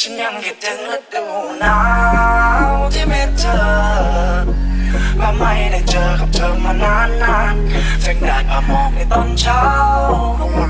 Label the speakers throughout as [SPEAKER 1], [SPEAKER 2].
[SPEAKER 1] ฉันยังคิดถึงฤดูหนาวที่มีเธอและไม่ได้เจอกับเธอมานานแสงแดดพามองในตอนเช้าก็วัน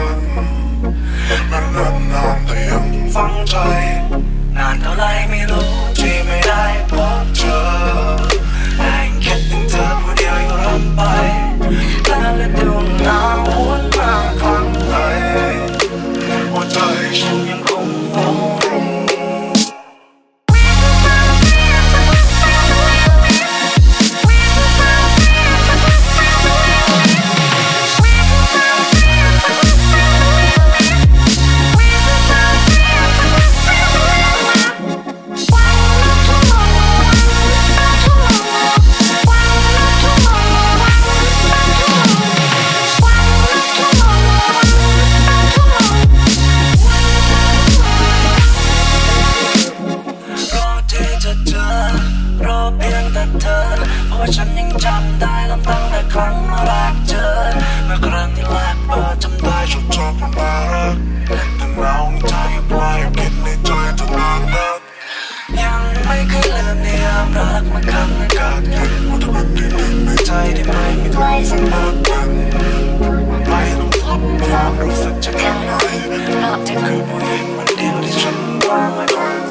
[SPEAKER 1] มันนานแต่ยังฝังใจนานเท่าไรไม่รู้ที่ไม่ได้พบเธอแต่ยังคิดถึงเธอผู้เดียวอยู่รำไปและฤดูหนาวหวนมาครั้งไหนหัวใจฉันยังคงเฝ้าฉันยังจำได้ลำตั้งแต่ครั้งมาแรกเจอเมื่อครั้งที่แรกเปิดจำได้ชอบมันมารักแต่เงาใจปลายคิดในใจจะนานนักยังไม่เคยลืมในยามรักมันครั้งอากาศเย็นมันจะเป็นที่ดินในใจที่ไม่มีใครสัมผัสกันไม่ต้องทำความรู้สึกจะแค่ไหนนอกจากคือผู้หญิงคนเดียวที่ฉันมองไม่ค่อย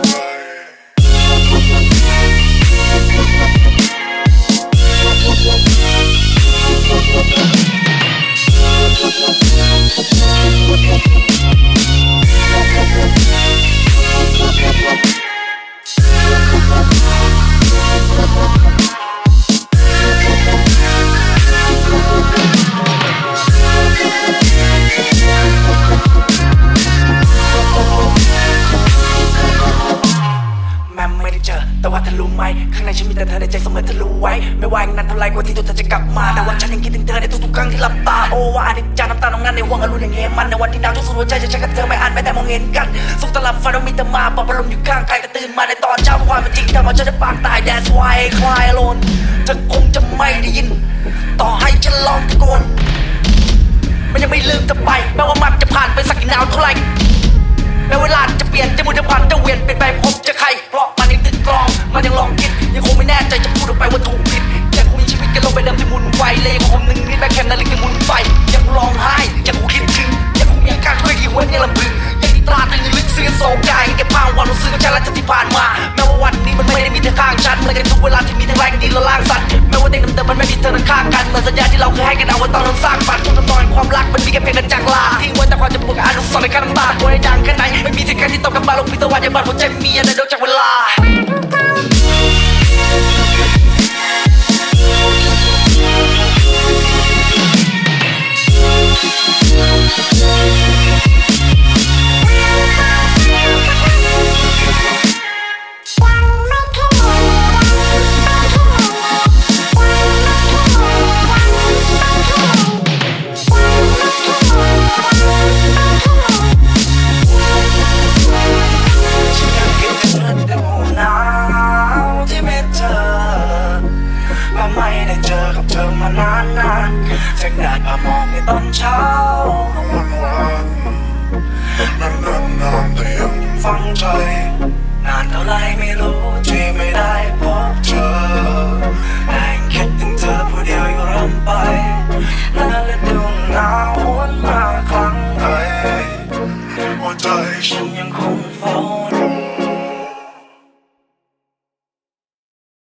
[SPEAKER 1] แต่ว่าเธอรู้ไหมข้างในฉันมีแต่เธอในใจเสมอเธอรู้ไว้ไม่ว่าอย่างนั้นเท่าไรกว่าที่ตัวเธอจะกลับมาแต่ว่าฉันยังคิดถึงเธอในทุกๆครั้งที่หลับตาโอ้ว่าอนิจจาน้ำตาน้องนั้นในห่วงอรุณอย่างเงี้ยมันในวันที่หนาวที่สุดหัวใจจะใช้กับเธอไม่อ่านไม่แต่มองเห็นกันสุขตลับฝันว่ามีเธอมาปลอบประโลมอยู่ข้างกายแต่ตื่นมาในตอนเช้าความเป็นจริงทำเอาฉันได้ปากตาย That's why I cry alone เธอคงจะไม่ได้ยินต่อให้ฉันลองตะโกนมันยังไม่ลืมเธอไปแม้ว่ามันจะผ่านไปสักกี่หนาวเท่าไรแม้เวลาจะเปลี่ยนจะหมุนจะผ่านจะเวียนเป็นไปพบจะใครเพราะมันยังติดกรองมันยังลองคิดยังคงไม่แน่ใจจะพูดออกไปว่าถูกผิดยังคงมีชีวิตกันลงไปเดิมที่หมุนไวเลยยังคงหนึ่งนิดแบกแคมนาฬิกาหมุนไปยังร้องไห้ยังคงคิดถึงยังคงมีอาการคุยที่หัวเนี่ยลำพึงยังตราตรึงลึกซึ้งโศกใจเก็บภาพความรู้สึกของฉันและที่ผ่านมาแม้ว่าวันนี้มันไม่ได้มีเธอข้างฉันเหมือนกันทุกเวลาที่มีทั้งแรงดีและล่างสั่นแม้ว่าเด็กเดิมมันไม่มีเธอข้างกันเหมือนสัญญาที่เราเคยให้กันเอาไว้ตอนเราสร้างฝันทุกตอนความรักมันมีแค่เพียงกันจากลาทิ้งไว้แต่ความจะปวดอนุสรณ์ในการน้ำตาตัวในดังแค่ไหนไม่มีสิ่งใดที่ตอบกลับมาลงพิศวาสยังบาดหัวใจมีอะไรนอกจากเวลาไม่ได้เจอกับเธอมานานแสงแดดพามองในตอนเช้าก็วันมันนานแต่ยังฝังใจ